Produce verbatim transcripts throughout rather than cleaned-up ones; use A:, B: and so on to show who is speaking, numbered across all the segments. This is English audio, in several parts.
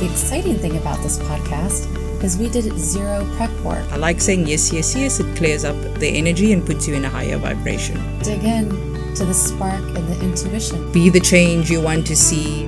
A: exciting thing about this podcast is we did zero prep work.
B: I like saying yes, yes, yes. It clears up the energy and puts you in a higher vibration.
A: Dig in to the spark and the intuition.
B: Be the change you want to see.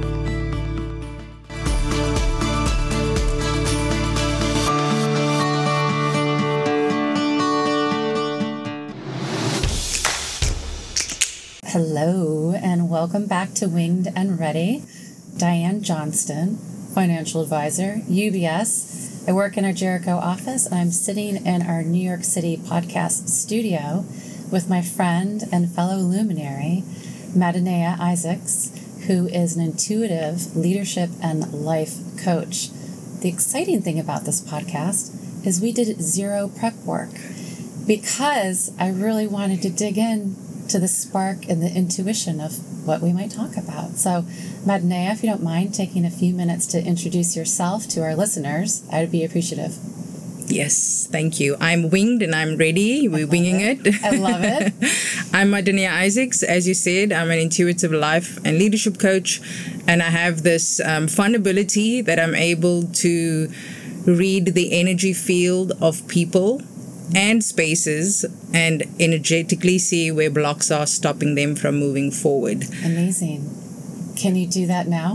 A: Hello, and welcome back to Winged and Ready. Diane Johnston, financial advisor, U B S. I work in our Jericho office, and I'm sitting in our New York City podcast studio with my friend and fellow luminary, Madanea Isaacs, who is an intuitive leadership and life coach. The exciting thing about this podcast is we did zero prep work because I really wanted to dig in to the spark and the intuition of what we might talk about. So, Madanea, if you don't mind taking a few minutes to introduce yourself to our listeners, I would be appreciative.
B: Yes, thank you. I'm winged and I'm ready. We're winging it.
A: it. I love it.
B: I'm Madanea Isaacs. As you said, I'm an intuitive life and leadership coach, and I have this um, fun ability that I'm able to read the energy field of people and spaces and energetically see where blocks are stopping them from moving forward.
A: Amazing. Can you do that now?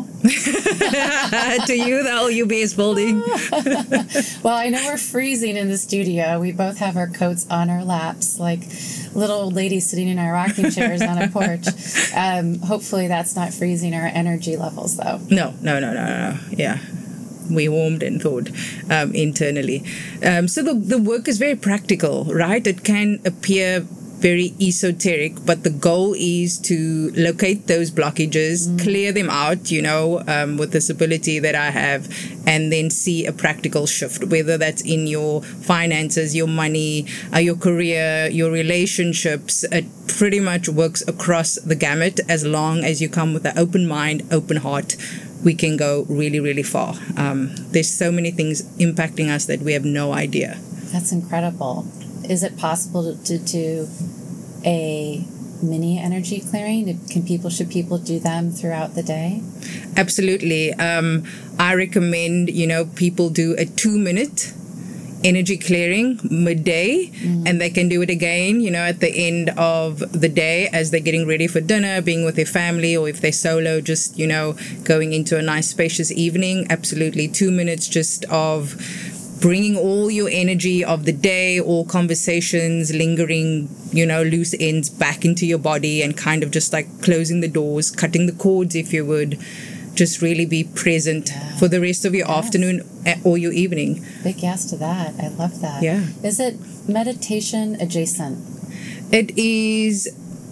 B: To you, the whole U B S building.
A: Well, I know we're freezing in the studio. We both have our coats on our laps, like little old ladies sitting in our rocking chairs on a porch. Um, hopefully that's not freezing our energy levels, though.
B: No, no, no, no, no. Yeah. We warmed and thawed um, internally. Um, so the, the work is very practical, right? It can appear very esoteric, but the goal is to locate those blockages, mm. clear them out, you know, um, with this ability that I have, and then see a practical shift, whether that's in your finances, your money, uh, your career, your relationships. It pretty much works across the gamut. As long as you come with an open mind, open heart, we can go really, really far. Um, there's so many things impacting us that we have no idea.
A: That's incredible. Is it possible to, to do a mini energy clearing? Can people, should people do them throughout the day?
B: Absolutely. Um, I recommend, you know, people do a two minute energy clearing midday, mm-hmm. and they can do it again, you know, at the end of the day as they're getting ready for dinner, being with their family, or if they're solo, just, you know, going into a nice spacious evening. Absolutely. Two minutes just of bringing all your energy of the day, all conversations, lingering, you know, loose ends back into your body, and kind of just like closing the doors, cutting the cords, if you would. Just really be present yeah. for the rest of your yes. afternoon or your evening. Big
A: yes to that. I love that.
B: Yeah.
A: Is it meditation adjacent?
B: It is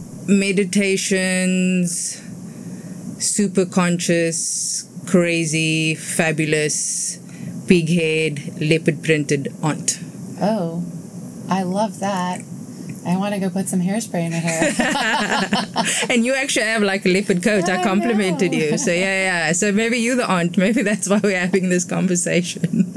B: meditations, super conscious, crazy, fabulous, big head, leopard printed aunt.
A: Oh, I love that. I want to go put some hairspray in my hair.
B: And you actually have like a leopard coat. I, I complimented know. you. So yeah, yeah. So maybe you're the aunt. Maybe that's why we're having this conversation.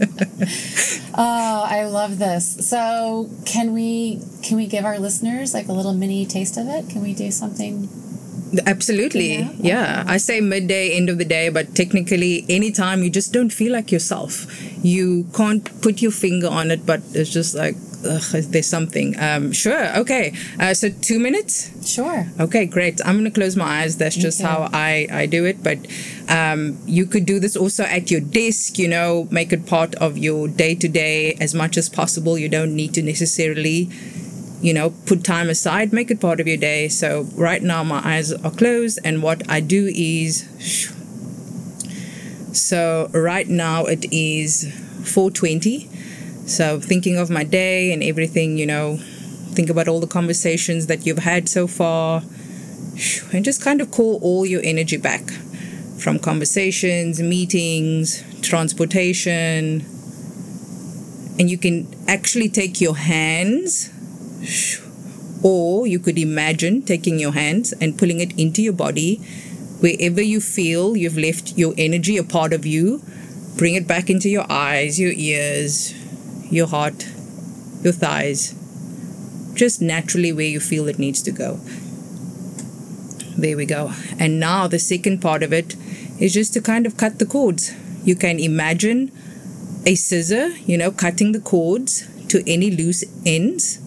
A: Oh, I love this. So can we can we give our listeners like a little mini taste of it? Can we do something?
B: Absolutely. Yeah. yeah. I say midday, end of the day, but technically anytime you just don't feel like yourself. You can't put your finger on it, but it's just like, ugh, there's something. Um, sure. Okay. Uh, so two minutes?
A: Sure.
B: Okay, great. I'm going to close my eyes. That's just okay. how I, I do it. But um, you could do this also at your desk, you know, make it part of your day-to-day as much as possible. You don't need to necessarily, you know, put time aside, make it part of your day. So right now my eyes are closed, and what I do is, so right now it is four twenty. So thinking of my day and everything, you know, think about all the conversations that you've had so far, and just kind of call all your energy back from conversations, meetings, transportation. And you can actually take your hands, or you could imagine taking your hands and pulling it into your body. Wherever you feel you've left your energy, a part of you, bring it back into your eyes, your ears, your heart, your thighs, just naturally where you feel it needs to go. There we go. And now the second part of it is just to kind of cut the cords. You can imagine a scissor, you know, cutting the cords to any loose ends.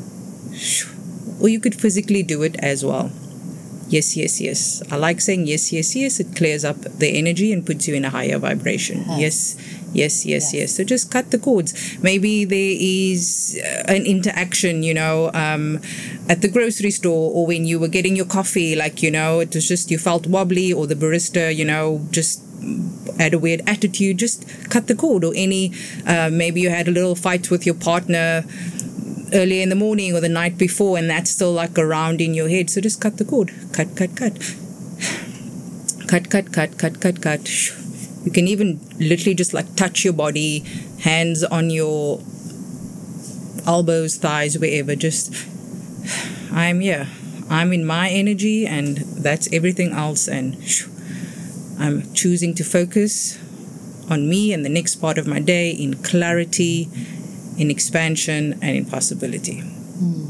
B: Or you could physically do it as well. Yes, yes, yes. I like saying yes, yes, yes. It clears up the energy and puts you in a higher vibration. Yes, yes, yes, yes. yes. So just cut the cords. Maybe there is an interaction, you know, um, at the grocery store, or when you were getting your coffee, like, you know, it was just you felt wobbly, or the barista, you know, just had a weird attitude. Just cut the cord. Or any, uh, maybe you had a little fight with your partner early in the morning or the night before, and that's still like around in your head. So just cut the cord. Cut, cut, cut. Cut, cut, cut, cut, cut, cut. You can even literally just like touch your body, hands on your elbows, thighs, wherever. Just, I'm here. I'm in my energy, and that's everything else. And I'm choosing to focus on me and the next part of my day in clarity, in expansion, and in possibility. Mm.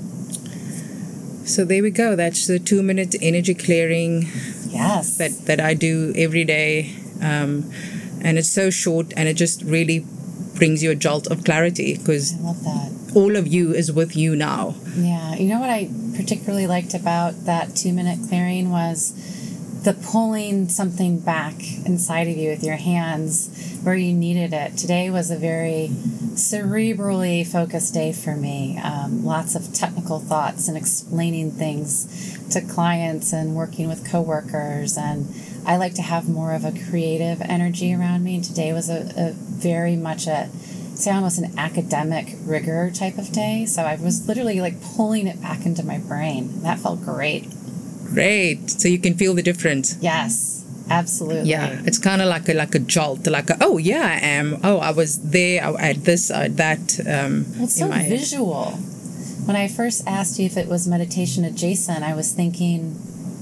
B: So there we go. That's the two-minute energy clearing
A: yes.
B: that, that I do every day. Um, and it's so short, and it just really brings you a jolt of clarity, because
A: I love that.
B: All of you is with you now.
A: Yeah. You know what I particularly liked about that two-minute clearing was the pulling something back inside of you with your hands where you needed it. Today was a very cerebrally focused day for me. Um, lots of technical thoughts and explaining things to clients and working with coworkers. And I like to have more of a creative energy around me. And today was a, a very much a, say almost an academic rigor type of day. So I was literally like pulling it back into my brain. That felt great.
B: Great. So you can feel the difference.
A: Yes, absolutely.
B: Yeah, it's kind of like a like a jolt, like a, oh yeah, I am. Oh, I was there. I had this, I had that. Um,
A: well, it's so visual. Head. When I first asked you if it was meditation adjacent, I was thinking,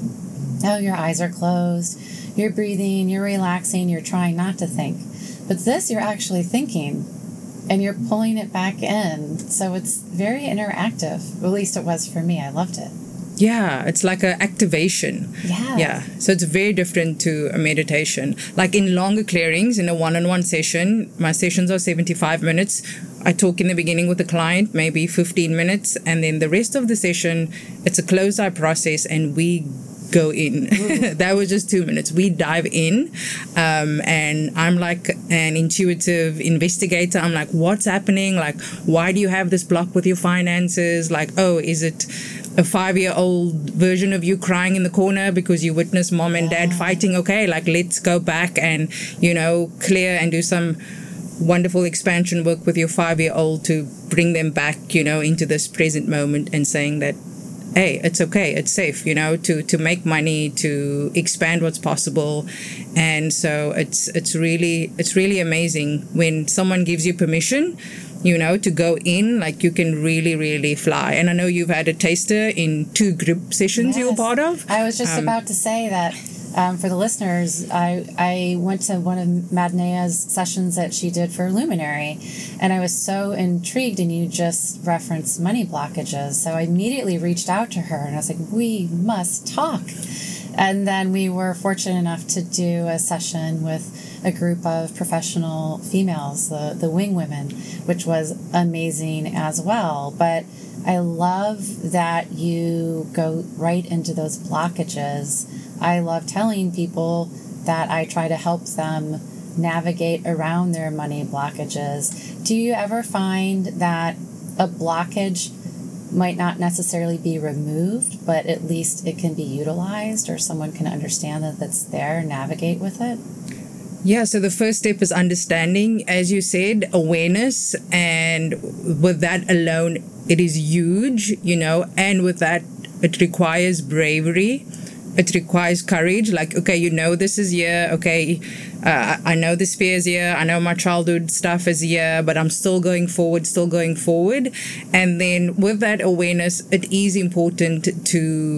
A: oh, your eyes are closed, you're breathing, you're relaxing, you're trying not to think. But this, you're actually thinking, and you're pulling it back in. So it's very interactive. At least it was for me. I loved it.
B: Yeah, it's like an activation.
A: Yeah.
B: Yeah. So it's very different to a meditation. Like in longer clearings, in a one-on-one session, my sessions are seventy-five minutes. I talk in the beginning with the client, maybe fifteen minutes. And then the rest of the session, it's a closed-eye process, and we go in. That was just two minutes. We dive in, um, and I'm like an intuitive investigator. I'm like, what's happening? Like, why do you have this block with your finances? Like, oh, is it a five-year-old version of you crying in the corner because you witnessed mom and dad fighting? Okay, like, let's go back and, you know, clear and do some wonderful expansion work with your five-year-old to bring them back, you know, into this present moment, and saying that, hey, it's okay, it's safe, you know, to, to make money, to expand what's possible. And so it's it's really it's really amazing when someone gives you permission, you know, to go in. Like, you can really, really fly. And I know you've had a taster in two group sessions. Yes. You were part of.
A: I was just um, about to say that um, for the listeners, I I went to one of Madnea's sessions that she did for Luminary, and I was so intrigued, and you just referenced money blockages. So I immediately reached out to her, and I was like, we must talk. And then we were fortunate enough to do a session with a group of professional females, the, the Wing Women, which was amazing as well. But I love that you go right into those blockages. I love telling people that I try to help them navigate around their money blockages. Do you ever find that a blockage might not necessarily be removed, but at least it can be utilized, or someone can understand that that's there and navigate with it?
B: Yeah, so the first step is understanding, as you said, awareness. And with that alone, it is huge, you know, and with that, it requires bravery. It requires courage. Like, okay, you know this is here. Okay, uh, I know this fear is here. I know my childhood stuff is here, but I'm still going forward, still going forward. And then with that awareness, it is important to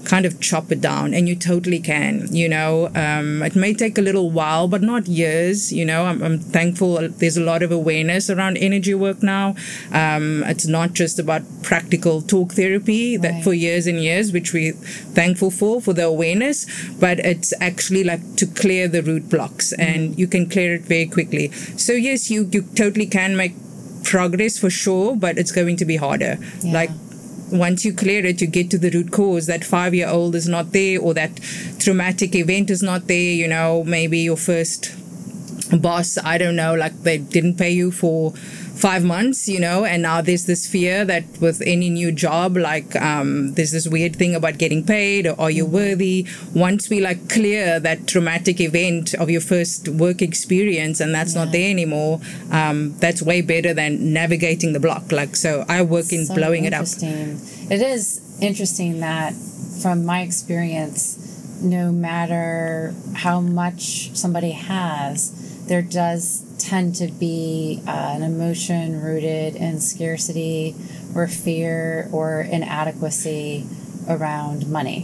B: kind of chop it down, and you totally can. You know, um, it may take a little while, but not years. You know, I'm, I'm thankful there's a lot of awareness around energy work now. Um, it's not just about practical talk therapy that
A: Right.
B: for years and years, which we're thankful for, for the awareness, but it's actually like to clear the root blocks, and you can clear it very quickly. So yes, you, you totally can make progress for sure, but it's going to be harder.
A: Yeah.
B: Like, once you clear it, you get to the root cause. That five-year-old is not there, or that traumatic event is not there. You know, maybe your first boss, I don't know, like they didn't pay you for five months, you know, and now there's this fear that with any new job, like um, there's this weird thing about getting paid, or are you worthy? Once we like clear that traumatic event of your first work experience, and that's
A: Yeah.
B: not there anymore, um, that's way better than navigating the block. Like, so I work in
A: So
B: blowing it up.
A: interesting. It is interesting that, from my experience, no matter how much somebody has, there does tend to be uh, an emotion rooted in scarcity or fear or inadequacy around money.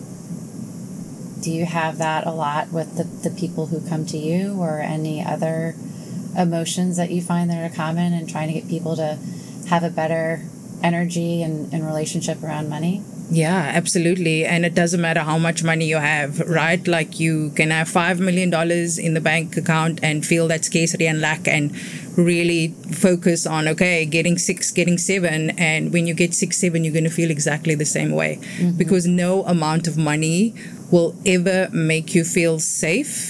A: Do you have that a lot with the, the people who come to you, or any other emotions that you find that are common in trying to get people to have a better energy and, and relationship around money?
B: Yeah, absolutely. And it doesn't matter how much money you have, right? Like, you can have five million dollars in the bank account and feel that scarcity and lack, and really focus on, okay, getting six, getting seven. And when you get six, seven, you're going to feel exactly the same way,
A: Mm-hmm.
B: because no amount of money will ever make you feel safe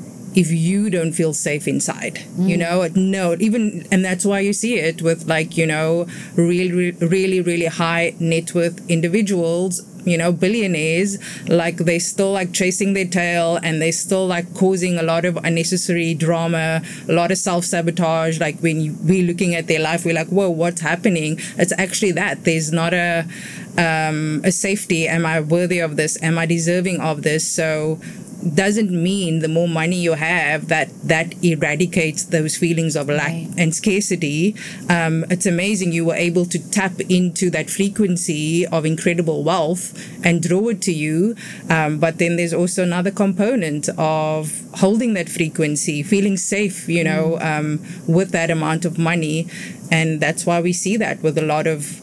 B: if you don't feel safe inside.
A: Mm.
B: You know, no, even, and that's why you see it with, like, you know, really, really, really high net worth individuals, you know, billionaires, like, they still like chasing their tail, and they still like causing a lot of unnecessary drama, a lot of self-sabotage. Like, when you, we're looking at their life, we're like, whoa, what's happening? It's actually that there's not a um, a safety. Am I worthy of this? Am I deserving of this? So doesn't mean the more money you have that that eradicates those feelings of lack
A: Right.
B: and scarcity. Um, it's amazing you were able to tap into that frequency of incredible wealth and draw it to you. Um, but then there's also another component of holding that frequency, feeling safe, you know, um, with that amount of money. And that's why we see that with a lot of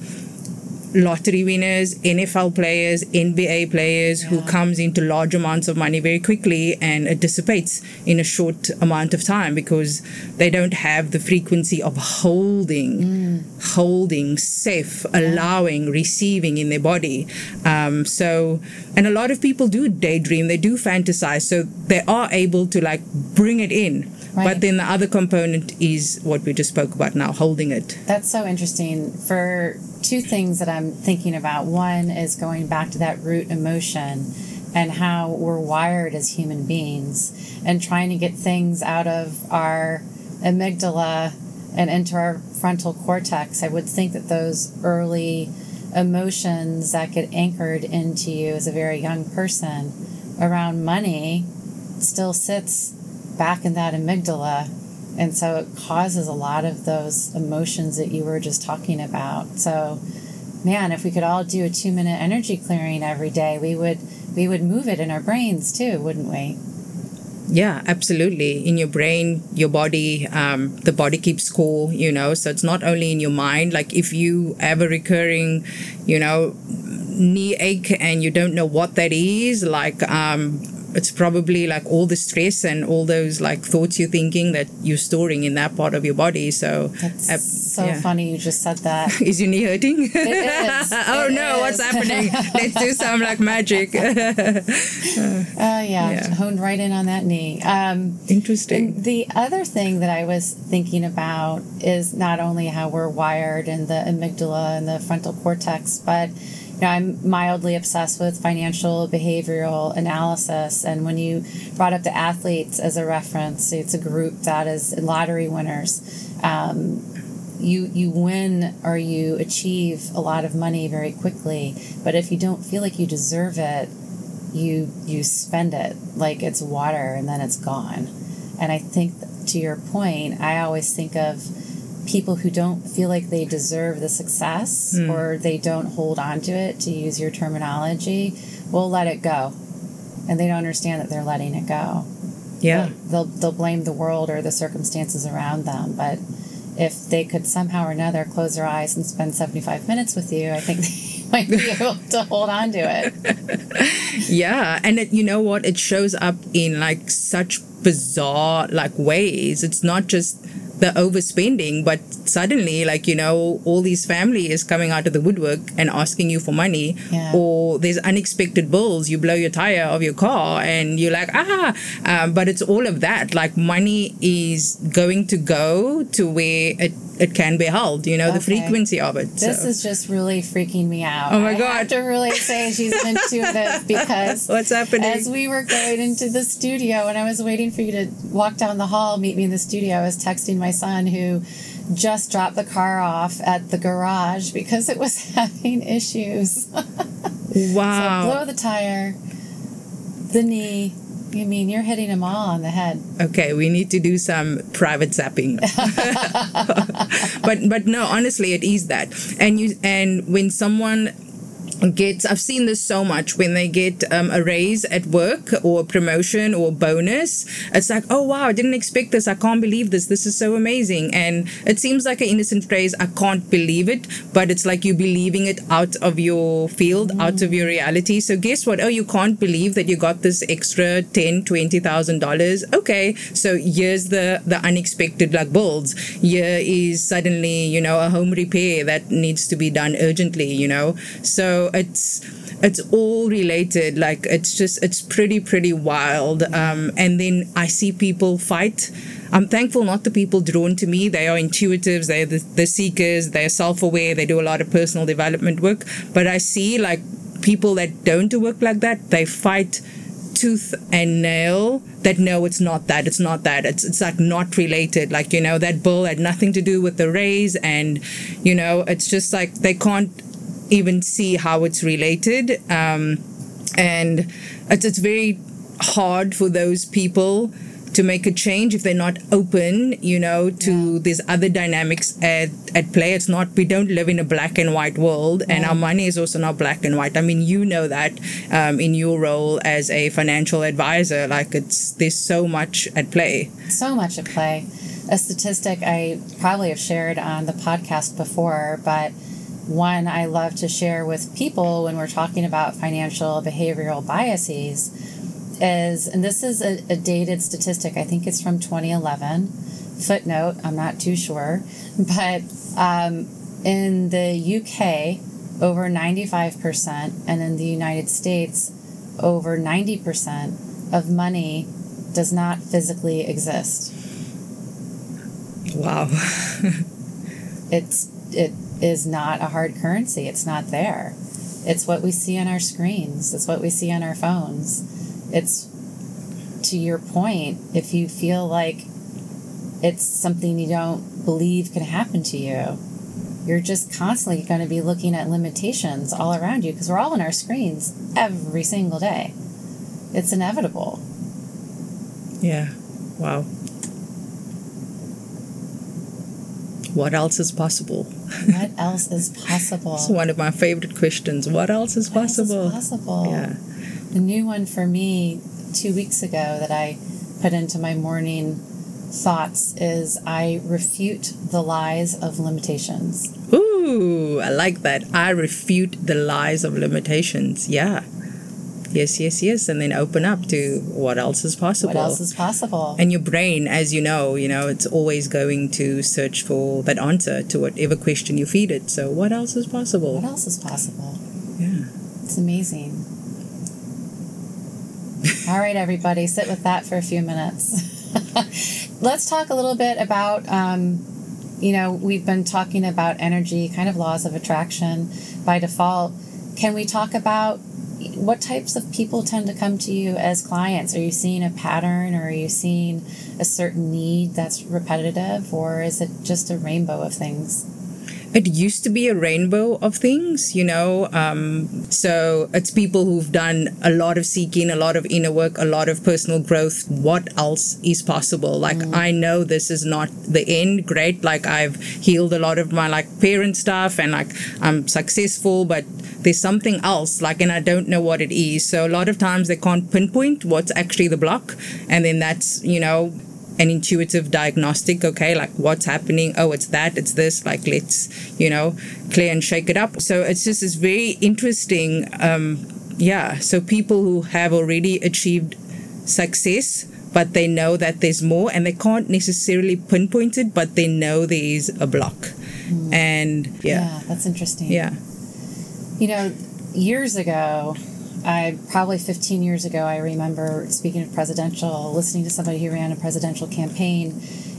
B: lottery winners, N F L players, N B A players, who
A: Yeah.
B: comes into large amounts of money very quickly, and it dissipates in a short amount of time, because they don't have the frequency of holding, holding, safe, allowing, receiving in their body. Um, so, and a lot of people do daydream, they do fantasize, so they are able to like bring it in.
A: Right.
B: But then the other component is what we just spoke about now, holding it.
A: That's so interesting. For two things that I'm thinking about. One is going back to that root emotion and how we're wired as human beings, and trying to get things out of our amygdala and into our frontal cortex. I would think that those early emotions that get anchored into you as a very young person around money still sits back in that amygdala. And so it causes a lot of those emotions that you were just talking about. So, man, if we could all do a two-minute energy clearing every day, we would we would move it in our brains too, wouldn't we?
B: Yeah, absolutely. In your brain, your body, um, the body keeps score, you know, so it's not only in your mind. Like, if you have a recurring, you know, knee ache and you don't know what that is, like, um, it's probably like all the stress and all those like thoughts you're thinking that you're storing in that part of your body. So
A: That's
B: uh,
A: so
B: yeah.
A: funny you just said that.
B: Is your knee hurting?
A: It is.
B: Oh
A: It
B: no, what's
A: is.
B: happening? Let's do some like magic.
A: Oh, yeah,
B: Yeah.
A: honed right in on that knee. Um,
B: Interesting.
A: And the other thing that I was thinking about is not only how we're wired in the amygdala and the frontal cortex, but you know, I'm mildly obsessed with financial behavioral analysis. And when you brought up the athletes as a reference, it's a group that is lottery winners. Um, you you win or you achieve a lot of money very quickly, but if you don't feel like you deserve it, you you spend it like it's water and then it's gone. And I think that, to your point, I always think of people who don't feel like they deserve the success
B: Mm.
A: or they don't hold on to it, to use your terminology, will let it go. And they don't understand that they're letting it go.
B: Yeah.
A: They'll, they'll blame the world or the circumstances around them. But if they could somehow or another close their eyes and spend seventy-five minutes with you, I think they might be able to hold on to it.
B: Yeah. And it, you know what? It shows up in like such bizarre like ways. It's not just the overspending, but suddenly, like, you know, all these family is coming out of the woodwork and asking you for money.
A: Yeah.
B: Or there's unexpected bills. You blow your tire of your car and you're like, ah, um, but it's all of that. Like, money is going to go to where it, it can be held, you know, okay. The frequency of it.
A: This
B: so.
A: is just really freaking me out.
B: Oh my
A: I
B: God.
A: I have to really say she's intuitive because
B: what's happening?
A: As we were going into the studio and I was waiting for you to walk down the hall, meet me in the studio, I was texting my son who just dropped the car off at the garage because it was having issues.
B: Wow.
A: So blow the tire, the knee. You mean you're hitting them all on the head.
B: Okay, we need to do some private zapping. but but no, honestly, it is that. And you and when someone gets, I've seen this so much, when they get um, a raise at work or a promotion or a bonus, it's like, oh wow, I didn't expect this, I can't believe this, this is so amazing. And it seems like an innocent phrase, I can't believe it, but it's like you believing it out of your field, mm. out of your reality. So guess what? Oh, you can't believe that you got this extra ten, twenty thousand dollars. Okay, so here's the the unexpected like bills. Here is suddenly, you know, a home repair that needs to be done urgently, you know. So it's it's all related. Like, it's just it's pretty pretty wild. Um, and then I see people fight. I'm thankful not the people drawn to me. They are intuitives. They're the, the seekers. They're self-aware. They do a lot of personal development work. But I see like people that don't do work like that. They fight tooth and nail that no, it's not that. It's not that. It's it's like not related. Like, you know, that bill had nothing to do with the raise, and you know, it's just like they can't even see how it's related, um, and it's, it's very hard for those people to make a change if they're not open, you know, to yeah. these other dynamics at, at play. It's not, we don't live in a black and white world, right. And our money is also not black and white. I mean, you know that um, in your role as a financial advisor, like it's there's so much at play.
A: So much at play. A statistic I probably have shared on the podcast before, but one I love to share with people when we're talking about financial behavioral biases is, and this is a, a dated statistic, I think it's from twenty eleven, footnote, I'm not too sure, but um, in the U K, over ninety-five percent, and in the United States, over ninety percent of money does not physically exist.
B: Wow.
A: it's it is not a hard currency. It's not there. It's what we see on our screens. It's what we see on our phones. It's, to your point, if you feel like it's something you don't believe can happen to you, you're just constantly going to be looking at limitations all around you, because we're all on our screens every single day. It's inevitable.
B: Yeah. Wow. What else is possible?
A: What else is possible?
B: It's one of my favorite questions. What else is
A: what
B: possible?
A: Else is possible?
B: Yeah.
A: A new one for me two weeks ago that I put into my morning thoughts is I refute the lies of limitations.
B: Ooh, I like that. I refute the lies of limitations. Yeah. Yes, yes, yes. And then open up to what else is possible.
A: What else is possible.
B: And your brain, as you know, you know, it's always going to search for that answer to whatever question you feed it. So what else is possible?
A: What else is possible?
B: Yeah.
A: It's amazing. All right, everybody, sit with that for a few minutes. Let's talk a little bit about, um, you know, we've been talking about energy, kind of laws of attraction by default. Can we talk about what types of people tend to come to you as clients? Are you seeing a pattern, or are you seeing a certain need that's repetitive, or is it just a rainbow of things?
B: it used to be a rainbow of things, you know. Um, so it's people who've done a lot of seeking, a lot of inner work, a lot of personal growth. What else is possible? Like, mm. I know this is not the end. Great. Like, I've healed a lot of my like parent stuff and like I'm successful, but there's something else, like, and I don't know what it is. So a lot of times they can't pinpoint what's actually the block. And then that's, you know, an intuitive diagnostic. Okay, like what's happening? Oh, it's that, it's this, like, let's, you know, clear and shake it up. So it's just, it's very interesting. Um, yeah. So people who have already achieved success, but they know that there's more and they can't necessarily pinpoint it, but they know there is a block. Mm. And yeah.
A: Yeah, that's interesting.
B: Yeah.
A: You know, years ago, I probably fifteen years ago, I remember speaking of presidential, listening to somebody who ran a presidential campaign,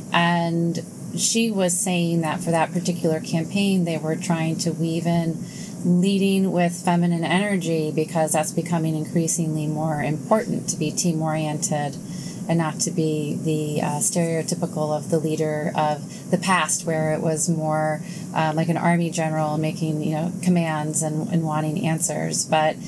A: and she was saying that for that particular campaign, they were trying to weave in leading with feminine energy because that's becoming increasingly more important, to be team-oriented and not to be the uh, stereotypical of the leader of the past, where it was more uh, like an army general making, you know, commands and, and wanting answers. But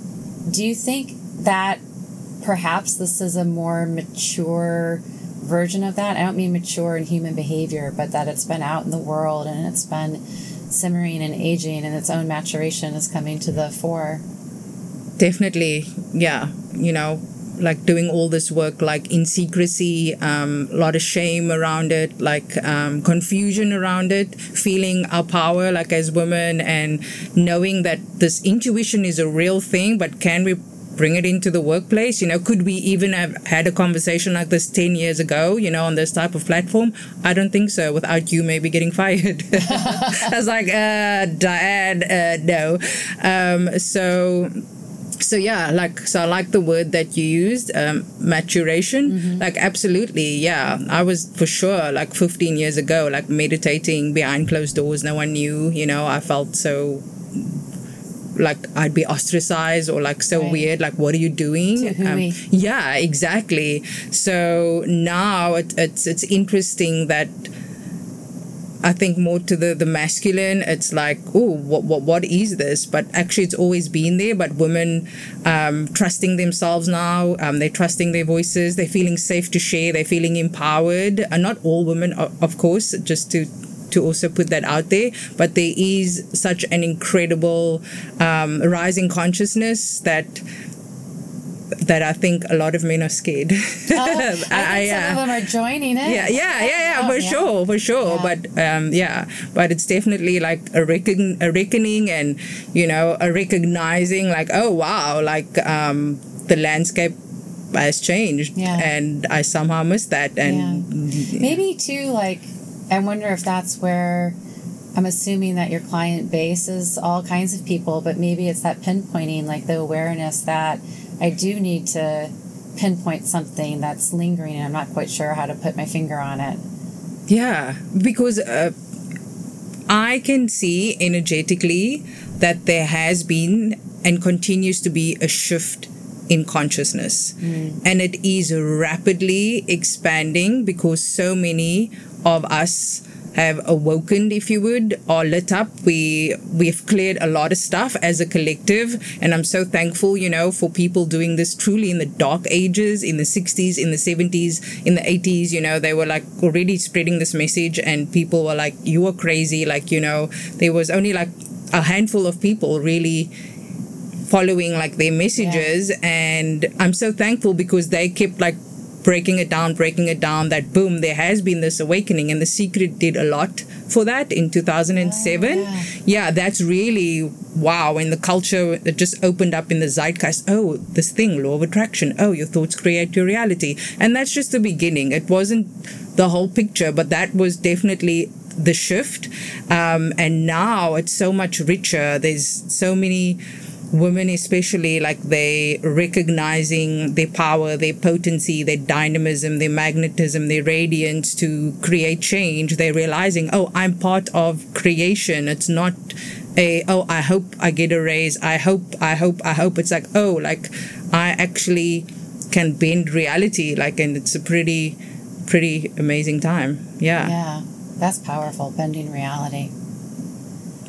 A: do you think that perhaps this is a more mature version of that? I don't mean mature in human behavior, but that it's been out in the world and it's been simmering and aging and its own maturation is coming to the fore.
B: Definitely, yeah. You know, like doing all this work like in secrecy, um, a lot of shame around it, like um, confusion around it, feeling our power like as women and knowing that this intuition is a real thing, but can we bring it into the workplace? You know, could we even have had a conversation like this ten years ago, you know, on this type of platform? I don't think so, without you maybe getting fired. I was like, uh, Diane, uh, no. Um, so... So yeah, like, so I like the word that you used, um, maturation. Mm-hmm. Like, absolutely, yeah. I was for sure, like fifteen years ago, like meditating behind closed doors. No one knew, you know, I felt so like I'd be ostracized or like so right. weird. Like, what are you doing? Um, yeah, exactly. So now it, it's it's interesting that I think more to the, the masculine, it's like, oh, what, what what is this? But actually, it's always been there. But women um, trusting themselves now, um, they're trusting their voices, they're feeling safe to share, they're feeling empowered. And not all women, of course, just to to also put that out there. But there is such an incredible um, rising consciousness that that I think a lot of men are scared.
A: Uh, I think I, some uh, of them are joining it.
B: Yeah, yeah, yeah, yeah, for yeah. sure, for sure. Yeah. But um, yeah, but it's definitely like a, reckon, a reckoning and, you know, a recognizing like, oh, wow, like um, the landscape has changed yeah. and I somehow missed that. And
A: yeah. Maybe too, like, I wonder if that's where, I'm assuming that your client base is all kinds of people, but maybe it's that pinpointing, like the awareness that I do need to pinpoint something that's lingering and I'm not quite sure how to put my finger on it.
B: Yeah, because uh, I can see energetically that there has been and continues to be a shift in consciousness. Mm. And it is rapidly expanding because so many of us have awoken, if you would, or lit up. We, we've cleared a lot of stuff as a collective. And I'm so thankful, you know, for people doing this truly in the dark ages, in the sixties, in the seventies, in the eighties, you know, they were like already spreading this message and people were like, you are crazy. Like, you know, there was only like a handful of people really following like their messages. Yeah. And I'm so thankful because they kept like breaking it down, breaking it down, that boom, there has been this awakening. And The Secret did a lot for that in two thousand seven. Oh, yeah. yeah, that's really, wow. And the culture, it just opened up in the zeitgeist. Oh, this thing, law of attraction. Oh, your thoughts create your reality. And that's just the beginning. It wasn't the whole picture, but that was definitely the shift. Um, and now it's so much richer. There's so many women, especially, like they recognizing their power, their potency, their dynamism, their magnetism, their radiance to create change. They're realizing, oh, I'm part of creation. It's not a, oh, I hope I get a raise. I hope, I hope, I hope. It's like, oh, like I actually can bend reality. Like, and it's a pretty, pretty amazing time. Yeah.
A: Yeah. That's powerful. Bending reality.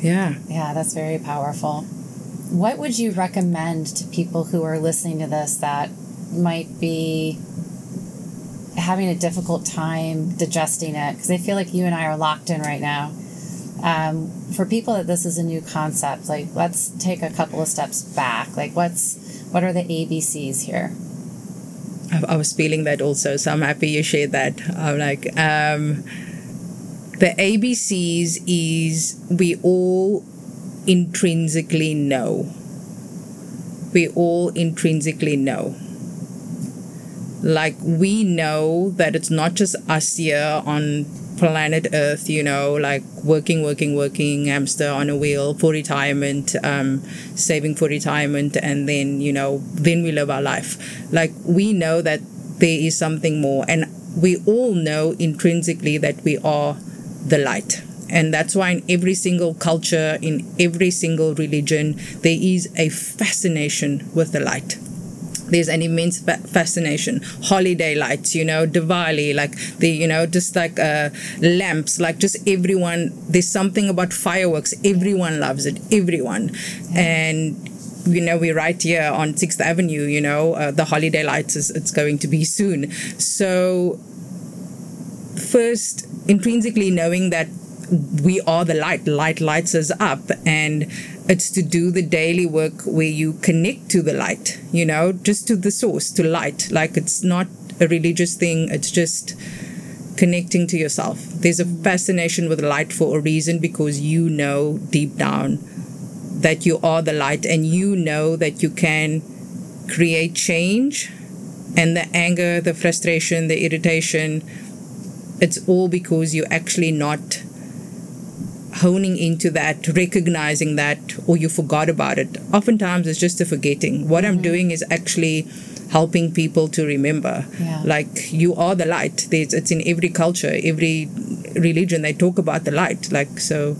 B: Yeah.
A: Yeah, that's very powerful. What would you recommend to people who are listening to this that might be having a difficult time digesting it? Because I feel like you and I are locked in right now. Um, for people that this is a new concept, like, let's take a couple of steps back. Like, what's what are the A B Cs here?
B: I, I was feeling that also, so I'm happy you shared that. I'm like, um, the A B Cs is we all intrinsically know. We all intrinsically know. Like, we know that it's not just us here on planet Earth, you know, like working, working, working, hamster on a wheel for retirement, um, saving for retirement, and then, you know, then we live our life. Like, we know that there is something more, and we all know intrinsically that we are the light. And that's why in every single culture, in every single religion, there is a fascination with the light. There's an immense fa- fascination. Holiday lights, you know, Diwali, like the, you know, just like uh, lamps, like just everyone, there's something about fireworks. Everyone loves it, everyone. And, you know, we're right here on sixth Avenue, you know, uh, the holiday lights, is it's going to be soon. So first, intrinsically knowing that we are the light, light lights us up, and it's to do the daily work where you connect to the light, you know, just to the source, to light. Like, it's not a religious thing, it's just connecting to yourself. There's a fascination with light for a reason, because you know deep down that you are the light, and you know that you can create change. And the anger, the frustration, the irritation, it's all because you're actually not honing into that, recognizing that, or you forgot about it. Oftentimes it's just a forgetting. What mm-hmm. I'm doing is actually helping people to remember.
A: Yeah.
B: Like, you are the light. There's, it's in every culture, every religion, they talk about the light. Like, so,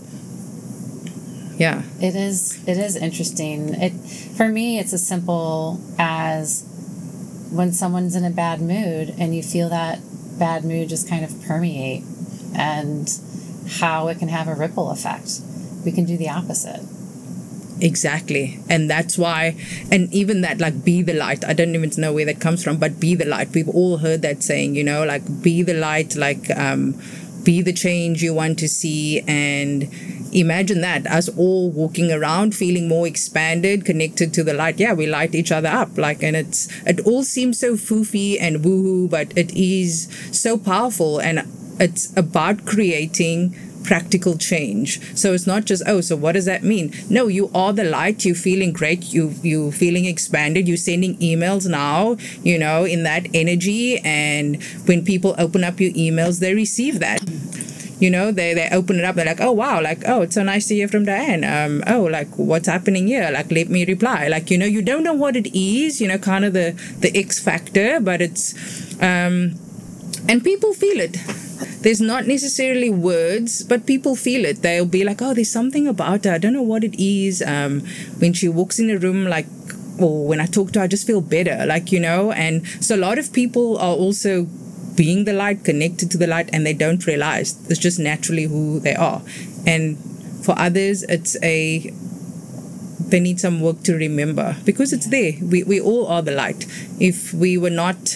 B: yeah.
A: It is, it is interesting. It, for me, it's as simple as when someone's in a bad mood and you feel that bad mood just kind of permeate, and how it can have a ripple effect. We can do the opposite.
B: Exactly. And that's why, and even that, like, be the light, I don't even know where that comes from, but be the light. We've all heard that saying, you know, like, be the light, like, um, be the change you want to see. And imagine that, us all walking around feeling more expanded, connected to the light. Yeah, we light each other up. Like, and it's, it all seems so foofy and woohoo, but it is so powerful. And it's about creating practical change. So it's not just, oh, so what does that mean? No, you are the light. You're feeling great. You, you're feeling expanded. You're sending emails now, you know, in that energy. And when people open up your emails, they receive that. You know, they, they open it up. They're like, oh, wow, like, oh, it's so nice to hear from Diane. Um, oh, like, what's happening here? Like, let me reply. Like, you know, you don't know what it is, you know, kind of the, the X factor, but it's, um, and people feel it. There's not necessarily words, but people feel it. They'll be like, oh, there's something about her. I don't know what it is. Um, when she walks in a room, like, or when I talk to her, I just feel better, like, you know. And so a lot of people are also being the light, connected to the light, and they don't realize it's just naturally who they are. And for others, it's a, they need some work to remember, because it's there. We, we all are the light. If we were not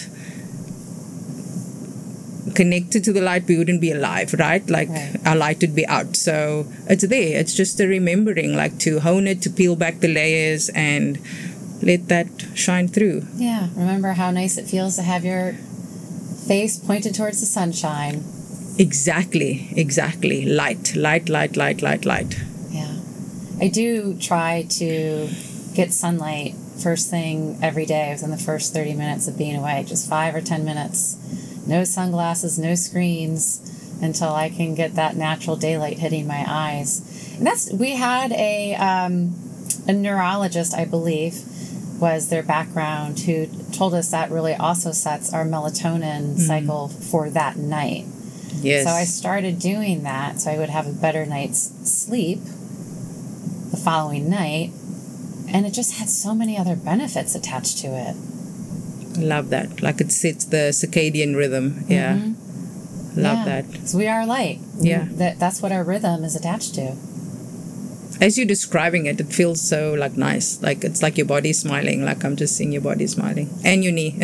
B: connected to the light, we wouldn't be alive, right? Like, right. Our light would be out. So it's there. It's just a remembering, like, to hone it, to peel back the layers and let that shine through.
A: Yeah. Remember how nice it feels to have your face pointed towards the sunshine.
B: Exactly. Exactly. Light, light, light, light, light, light.
A: Yeah. I do try to get sunlight first thing every day within the first thirty minutes of being awake, just five or ten minutes. No sunglasses, no screens, until I can get that natural daylight hitting my eyes. And that's, we had a um, a neurologist, I believe, was their background, who told us that really also sets our melatonin mm. cycle for that night.
B: Yes.
A: So I started doing that so I would have a better night's sleep the following night. And it just had so many other benefits attached to it.
B: Love that. Like, it sets the circadian rhythm. Yeah. Mm-hmm. Love yeah. that.
A: So we are light.
B: Yeah.
A: That, that's what our rhythm is attached to.
B: as you're describing it, it feels so like nice. Like it's like your body's smiling. Like I'm just seeing your body smiling. And your knee.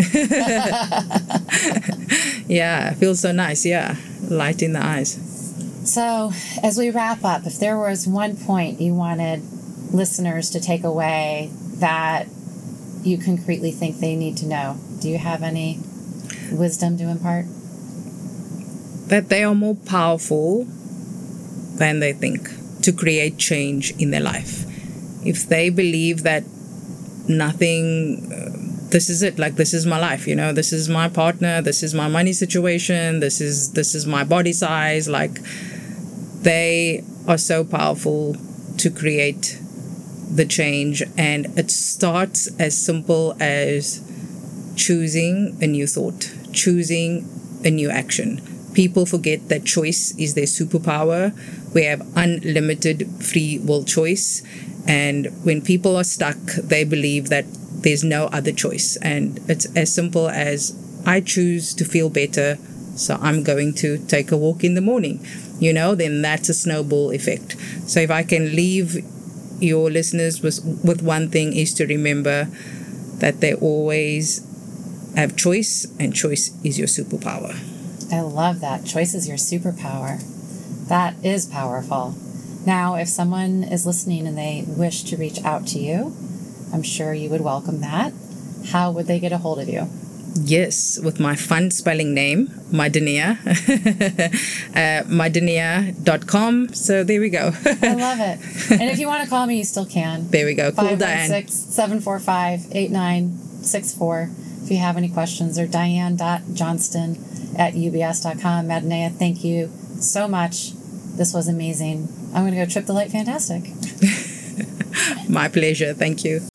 B: Yeah, it feels so nice. Yeah. Light in the eyes.
A: So as we wrap up, if there was one point you wanted listeners to take away that you concretely think they need to know, do you have any wisdom to impart?
B: That they are more powerful than they think to create change in their life. If they believe that nothing, uh, this is it, like this is my life, you know, this is my partner, this is my money situation, this is this is my body size, like they are so powerful to create the change. And it starts as simple as choosing a new thought, choosing a new action. People forget that choice is their superpower. We have unlimited free will choice. And when people are stuck, they believe that there's no other choice. And it's as simple as, I choose to feel better, so I'm going to take a walk in the morning. You know, then that's a snowball effect. So if I can leave your listeners with, with one thing, is to remember that they always have choice, and choice is your superpower.
A: I love that. Choice is your superpower. That is powerful. Now, if someone is listening and they wish to reach out to you, I'm sure you would welcome that. How would they get a hold of you?
B: Yes, with my fun spelling name, Madania, uh, madania dot com. So there we go.
A: I love it. And if you want to call me, you still can.
B: There we go. Cool, Diane.
A: five one six, seven four five, eight nine six four if you have any questions, or diane dot johnston at u b s dot com. Madania, thank you so much. This was amazing. I'm going to go trip the light fantastic.
B: My pleasure. Thank you.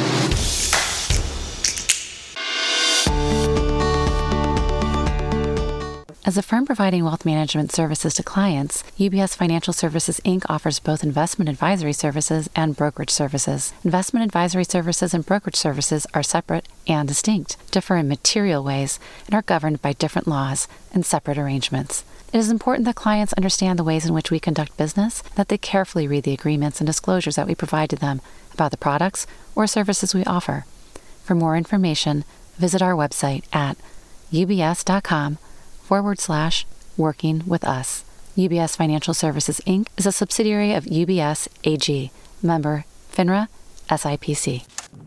A: As a firm providing wealth management services to clients, U B S Financial Services, Incorporated offers both investment advisory services and brokerage services. Investment advisory services and brokerage services are separate and distinct, differ in material ways, and are governed by different laws and separate arrangements. It is important that clients understand the ways in which we conduct business, and that they carefully read the agreements and disclosures that we provide to them about the products or services we offer. For more information, visit our website at ubs.com forward slash working with us. U B S Financial Services, Incorporated is a subsidiary of U B S A G, member FINRA S I P C.